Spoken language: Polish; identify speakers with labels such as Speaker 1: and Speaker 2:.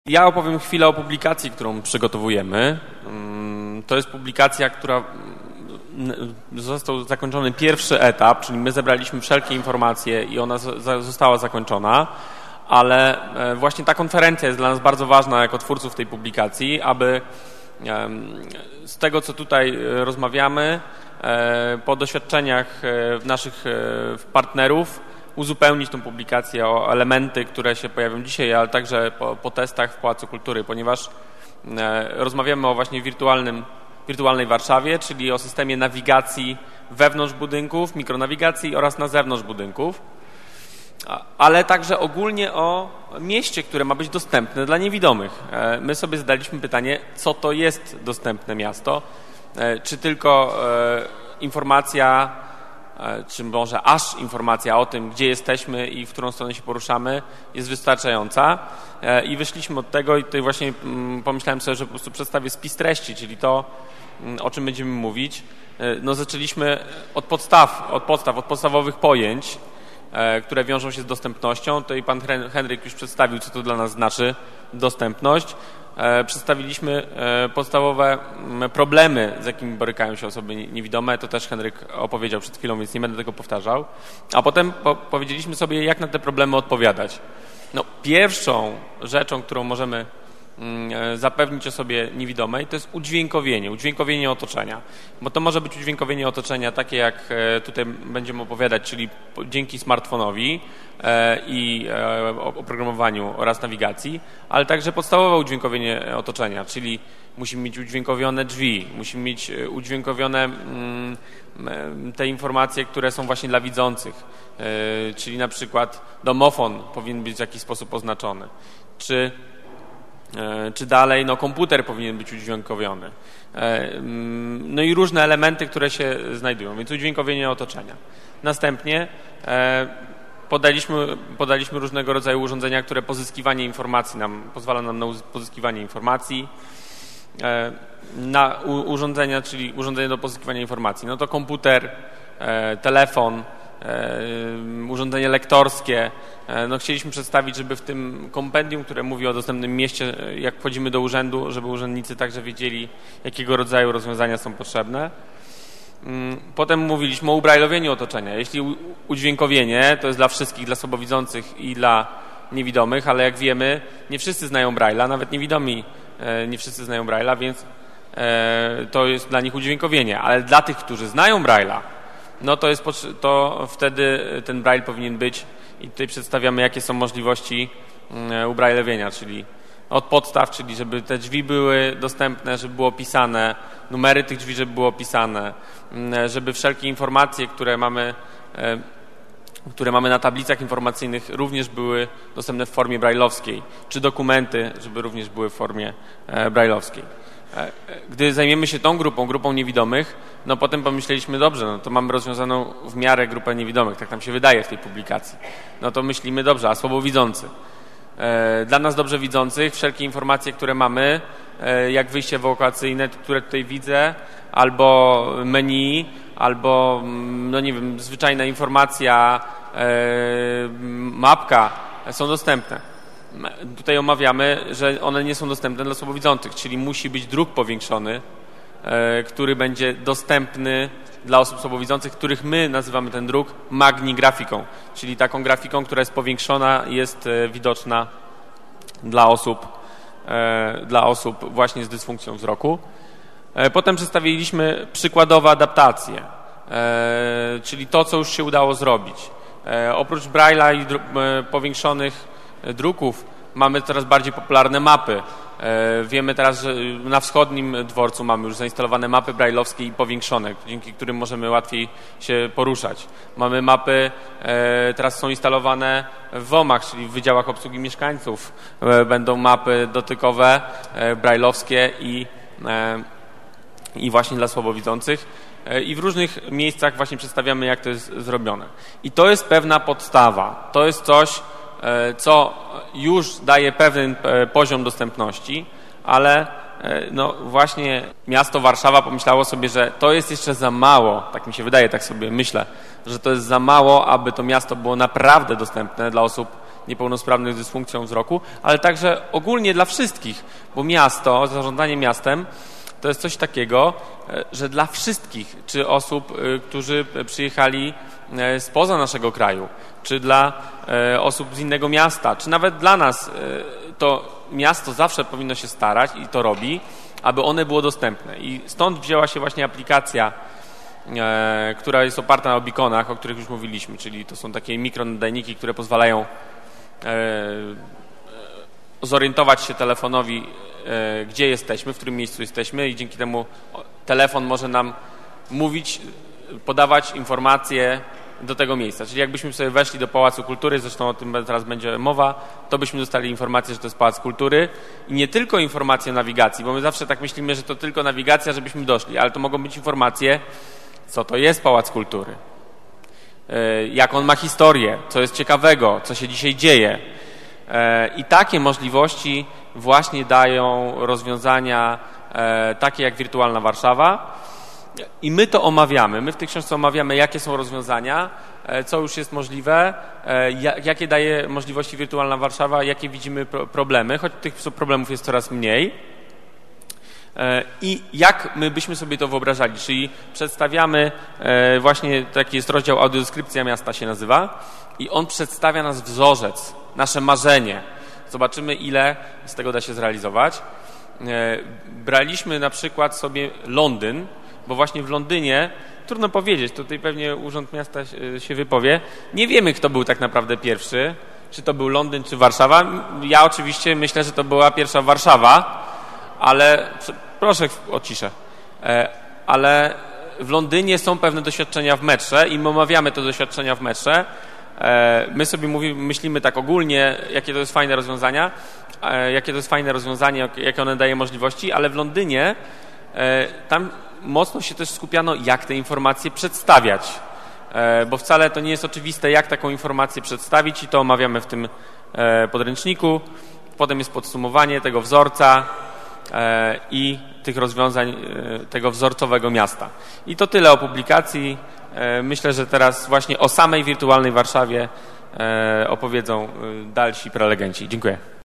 Speaker 1: Ja opowiem chwilę o publikacji, którą przygotowujemy. To jest publikacja, która został zakończony pierwszy etap, czyli my zebraliśmy wszelkie informacje i ona została zakończona, ale właśnie ta konferencja jest dla nas bardzo ważna jako twórców tej publikacji, aby z tego, co tutaj rozmawiamy, po doświadczeniach naszych partnerów, uzupełnić tę publikację o elementy, które się pojawią dzisiaj, ale także po testach w Pałacu Kultury, ponieważ rozmawiamy o właśnie wirtualnej Warszawie, czyli o systemie nawigacji wewnątrz budynków, mikronawigacji oraz na zewnątrz budynków, ale także ogólnie o mieście, które ma być dostępne dla niewidomych. My sobie zadaliśmy pytanie, co to jest dostępne miasto, czy tylko informacja, czy może aż informacja o tym, gdzie jesteśmy i w którą stronę się poruszamy, jest wystarczająca. I wyszliśmy od tego i tutaj właśnie pomyślałem sobie, że po prostu przedstawię spis treści, czyli to, o czym będziemy mówić. No zaczęliśmy od podstawowych pojęć, które wiążą się z dostępnością. Tutaj pan Henryk już przedstawił, co to dla nas znaczy dostępność. Przedstawiliśmy podstawowe problemy, z jakimi borykają się osoby niewidome. To też Henryk opowiedział przed chwilą, więc nie będę tego powtarzał. A potem powiedzieliśmy sobie, jak na te problemy odpowiadać. No, pierwszą rzeczą, którą możemy zapewnić osobie niewidomej, to jest udźwiękowienie otoczenia. Bo to może być udźwiękowienie otoczenia takie, jak tutaj będziemy opowiadać, czyli dzięki smartfonowi i oprogramowaniu oraz nawigacji, ale także podstawowe udźwiękowienie otoczenia, czyli musimy mieć udźwiękowione drzwi, musimy mieć udźwiękowione te informacje, które są właśnie dla widzących, czyli na przykład domofon powinien być w jakiś sposób oznaczony, czy dalej komputer powinien być udźwiękowiony. No i różne elementy, które się znajdują, więc udźwiękowienie otoczenia. Następnie podaliśmy różnego rodzaju urządzenia, które pozwala nam na pozyskiwanie informacji. Na urządzenia, czyli urządzenie do pozyskiwania informacji. No to komputer, telefon, urządzenie lektorskie. No chcieliśmy przedstawić, żeby w tym kompendium, które mówi o dostępnym mieście, jak wchodzimy do urzędu, żeby urzędnicy także wiedzieli, jakiego rodzaju rozwiązania są potrzebne. Potem mówiliśmy o ubrajlowieniu otoczenia. Jeśli udźwiękowienie to jest dla wszystkich, dla słabowidzących i dla niewidomych, ale jak wiemy, nie wszyscy znają Braille'a, nawet niewidomi nie wszyscy znają Braille'a, więc to jest dla nich udźwiękowienie. Ale dla tych, którzy znają Braille'a, no to wtedy ten Braille powinien być i tutaj przedstawiamy, jakie są możliwości ubrajlowienia, czyli od podstaw, czyli żeby te drzwi były dostępne, żeby było opisane, numery tych drzwi, żeby było opisane, żeby wszelkie informacje, które mamy na tablicach informacyjnych, również były dostępne w formie brajlowskiej, czy dokumenty, żeby również były w formie brajlowskiej. Gdy zajmiemy się tą grupą niewidomych, no potem pomyśleliśmy, dobrze, no to mamy rozwiązaną w miarę grupę niewidomych, tak nam się wydaje w tej publikacji. No to myślimy, dobrze, a słabowidzący? Dla nas dobrze widzących wszelkie informacje, które mamy, jak wyjście ewakuacyjne, które tutaj widzę, albo menu, albo, no nie wiem, zwyczajna informacja, mapka, są dostępne. Tutaj omawiamy, że one nie są dostępne dla słabowidzących, czyli musi być druk powiększony, który będzie dostępny dla osób słabowidzących, których my nazywamy ten druk magni-grafiką, czyli taką grafiką, która jest powiększona, jest widoczna dla osób właśnie z dysfunkcją wzroku. Potem przedstawiliśmy przykładowe adaptacje, czyli to, co już się udało zrobić. Oprócz Braille'a i powiększonych druków mamy coraz bardziej popularne mapy. Wiemy teraz, że na wschodnim dworcu mamy już zainstalowane mapy brajlowskie i powiększone, dzięki którym możemy łatwiej się poruszać. Mamy mapy, teraz są instalowane w WOM-ach, czyli w Wydziałach Obsługi Mieszkańców. Będą mapy dotykowe, brajlowskie i właśnie dla słabowidzących. I w różnych miejscach właśnie przedstawiamy, jak to jest zrobione. I to jest pewna podstawa. To jest coś, co już daje pewien poziom dostępności, ale no właśnie miasto Warszawa pomyślało sobie, że to jest jeszcze za mało, tak mi się wydaje, tak sobie myślę, że to jest za mało, aby to miasto było naprawdę dostępne dla osób niepełnosprawnych z dysfunkcją wzroku, ale także ogólnie dla wszystkich, bo miasto, zarządzanie miastem to jest coś takiego, że dla wszystkich, czy osób, którzy przyjechali spoza naszego kraju, czy dla osób z innego miasta, czy nawet dla nas, to miasto zawsze powinno się starać i to robi, aby one było dostępne. I stąd wzięła się właśnie aplikacja, która jest oparta na beaconach, o których już mówiliśmy, czyli to są takie mikronadajniki, które pozwalają zorientować się telefonowi, gdzie jesteśmy, w którym miejscu jesteśmy i dzięki temu telefon może nam mówić, podawać informacje do tego miejsca. Czyli jakbyśmy sobie weszli do Pałacu Kultury, zresztą o tym teraz będzie mowa, to byśmy dostali informację, że to jest Pałac Kultury i nie tylko informacje o nawigacji, bo my zawsze tak myślimy, że to tylko nawigacja, żebyśmy doszli, ale to mogą być informacje, co to jest Pałac Kultury, jak on ma historię, co jest ciekawego, co się dzisiaj dzieje. I takie możliwości właśnie dają rozwiązania takie jak Wirtualna Warszawa i my to omawiamy. My w tej książce omawiamy, jakie są rozwiązania, co już jest możliwe, jakie daje możliwości Wirtualna Warszawa, jakie widzimy problemy, choć tych problemów jest coraz mniej. I jak my byśmy sobie to wyobrażali, czyli przedstawiamy właśnie, taki jest rozdział audiodeskrypcja miasta się nazywa i on przedstawia nas wzorzec, nasze marzenie. Zobaczymy, ile z tego da się zrealizować. Braliśmy na przykład sobie Londyn, bo właśnie w Londynie, trudno powiedzieć, tutaj pewnie Urząd Miasta się wypowie, nie wiemy, kto był tak naprawdę pierwszy, czy to był Londyn, czy Warszawa. Ja oczywiście myślę, że to była pierwsza Warszawa, ale proszę o ciszę. Ale w Londynie są pewne doświadczenia w metrze i my omawiamy te doświadczenia w metrze. My sobie myślimy tak ogólnie, jakie to jest fajne rozwiązania, jakie one daje możliwości, ale w Londynie tam mocno się też skupiano, jak te informacje przedstawiać, bo wcale to nie jest oczywiste, jak taką informację przedstawić i to omawiamy w tym podręczniku. Potem jest podsumowanie tego wzorca i tych rozwiązań tego wzorcowego miasta. I to tyle o publikacji. Myślę, że teraz właśnie o samej Wirtualnej Warszawie opowiedzą dalsi prelegenci. Dziękuję.